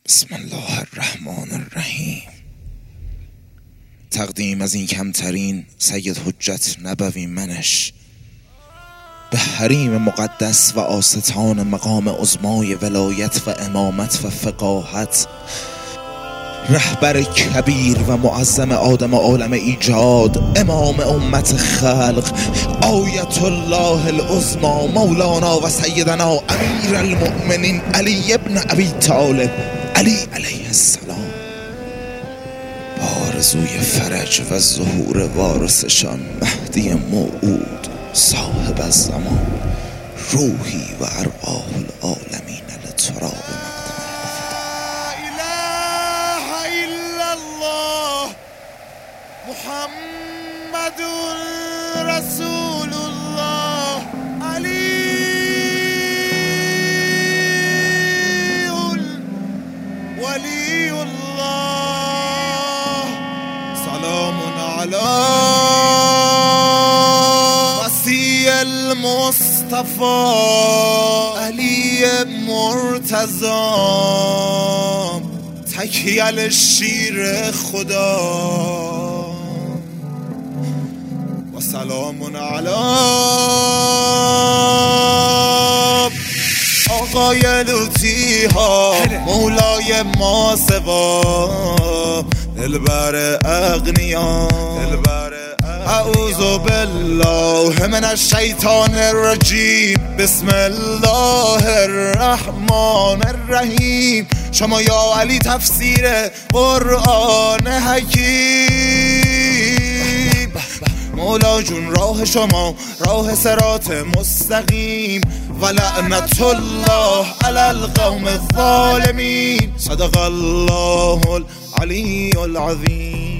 بسم الله الرحمن الرحیم. تقدیم از این کمترین سید حجت نبوی منش به حریم مقدس و آستان مقام عظمای ولایت و امامت و فقاهت، رهبر کبیر و معظم آدم عالم ایجاد، امام امت خلق، آیت الله العظمی، مولانا و سیدنا امیر المؤمنین علی ابن ابی طالب علی علیه السلام، آرزوی فرج و ظهور وارثشان مهدی موعود صاحب الزمان، روحی و ارواح العالمین لتراب محمد رسول الله علی ولی الله، سلام علی وصی المصطفى علی مرتضی، تکیه شیر خدا، و سلام علی آقای لوطی ها، مولای ما سوا، دلبر اغنیا، اعوذ بالله من الشیطان الرجیم، بسم الله الرحمن الرحیم. شما یا علی تفسیر قرآن حکیم، مولا جون راه شما راه صراط مستقیم، و لعنت الله علی القوم الظالمین. صدق الله العلی العظیم.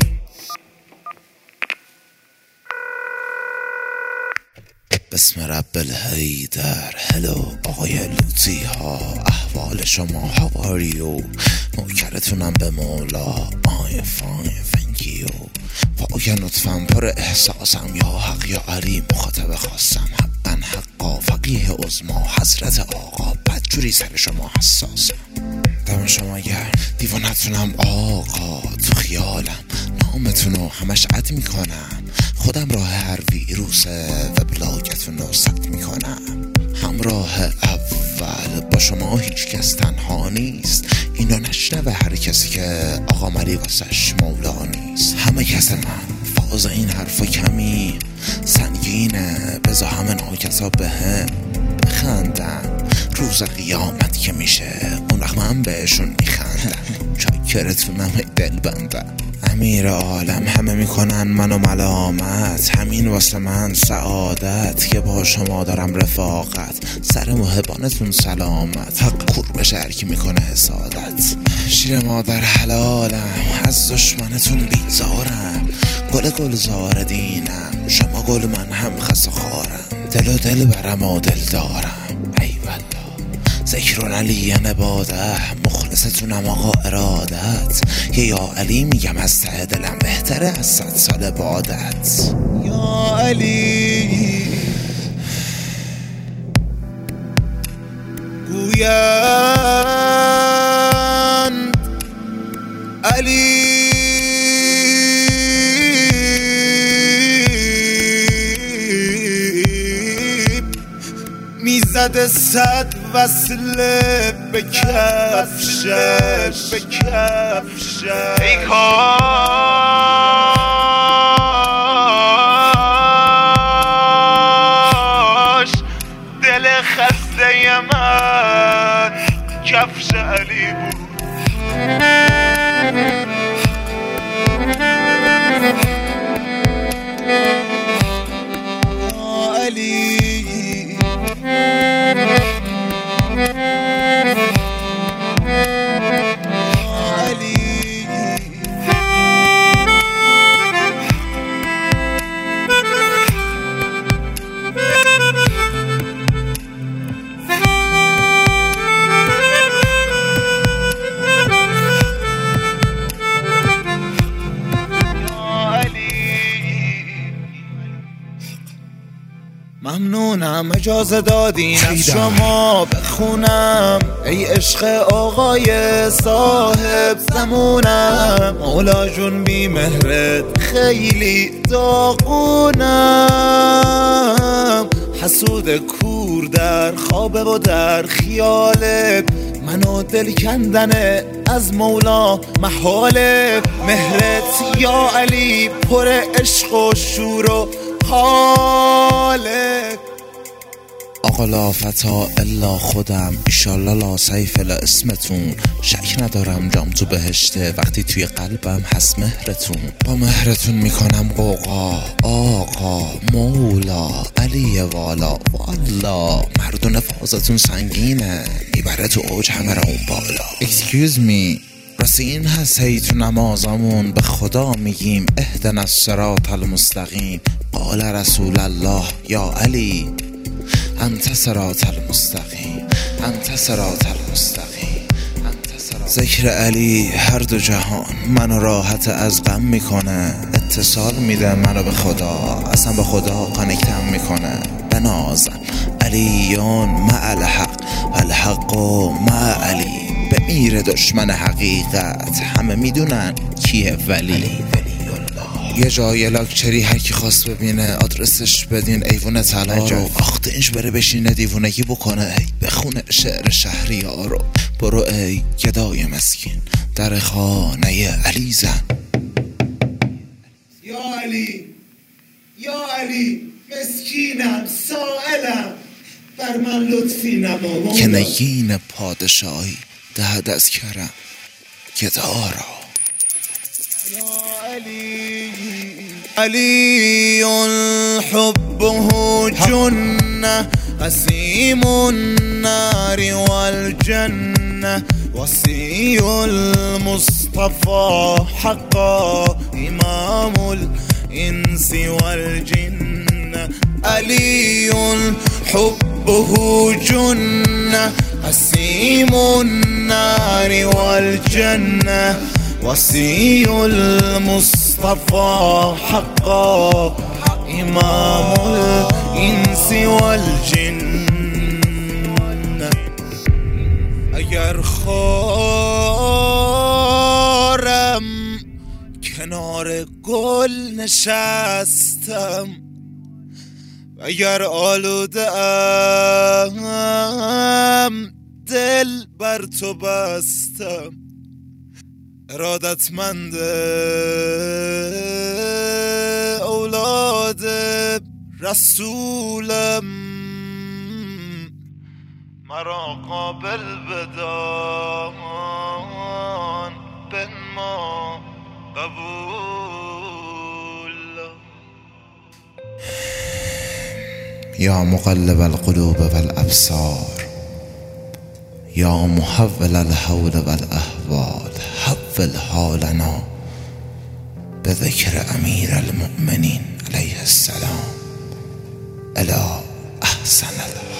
بسم رب الحیدر. هلو آقای لوطی ها، احوال شما هاواریو؟ نوکرتونم به مولا، آی فاین فنکیو. پاک لطفاً پر احساسم، یا حق یا علی مخاطب خواستم، حقا حقا فقیه عظما حضرت آقا، بدجوری سر شما حساسم، دم شما گرم، دیوانتونم آقا، تو خیالم نامتونو همش عد میکنم، خودم راه هر ویروس وبلاگتونو ثبت میکنم، همراه اول با شما هیچ کس تنها نیست، اینو نشنوه هر کسی که آقا ملی واسش مولا نیست، همه کس من فاز این حرفا کمی سنگینه، بذار همه ناکسا به هم بخندم، روز قیامت که میشه اون وقت من بهشون میخندم، چاکرتونم دل بندم، امیر عالم همه میکنن منو ملامت، همین واسه من سعادت که با شما دارم رفاقت، سر محبانتون سلامت، حق کور بشه هرکی میکنه حسادت، شیر مادر حلالم از دشمنتون بیزارم، گل گلزار دینم، شما گل من هم خس و خارم، دل و دل برم و دل دارم، ای والله ذکر علی نباده، مخلصتونم آقا ارادت، که یا علی میگم از ته دلم بهتره از 100 سال بعدت، یا علی گویند علی میزد 100 وصله به کفشش، ای کاش دل خسته من کفش علی بود. علی ممنونم اجازه دادین از شما بخونم، ای عشق آقای صاحب زمونم. مولا جون بی مهرت خیلی داغونم، حسود کور در خوابه و در خیاله، منو دل کندنه از مولا محاله. مهرت یا علی پر عشق و شور و حاله. آقا لا فتا الا خودم، ایشالله لا سیف الا اسمتون. شک ندارم جام تو بهشته وقتی توی قلبم هست مهرتون. با مهرتون میکنم قوقا آقا مولا علی والا. والا مردون فازتون سنگینه، میبره تو اوج همه را اون بالا. Excuse me، راستی این هست هی تو نمازمون به خدا میگیم اهدنا الصراط المستقیم. قال رسول الله یا علی انت صراط المستقیم، انت صراط المستقیم، انت صراط. ذکر علی هر دو جهان منو راحت از غم میکنه، اتصال میده منو به خدا، اصلا به خدا کانکتم میکنه. بنازم علیون مع الحق و الحق مع علی. بمیر دشمن حقیقت همه میدونن کیه ولی. یه جای لاکچری هر کی خواست ببینه آدرسش بدین ایوون طلا رو. آخته اینش بره بشینه دیوونگی بکنه، بخونه شعر شهریارو. برو ای گدای مسکین در خانه علی زن. یا علی یا علی مسکینم سائلم، بر من لطفی نما. که نگین پادشاهی دهد از کرم گدارا. یا علی علی حبه جنة قسيم النار والجنة وصي المصطفى حقا إمام الإنس والجن. علي حبه جنة قسيم النار والجنة وصي المصطفى حقا إمام الإنس والجن. اگر خارم کنار گل نشستم، اگر آلوده‌ام دل بر تو بستم، ارادتمند اولاد رسولم، مرا قابل بدان بنما قبول. یا مقلب القلوب والابصار، یا محول الحول والاحوال، حول حالنا بذکر امیر المؤمنین علیه السلام الی احسن الحال.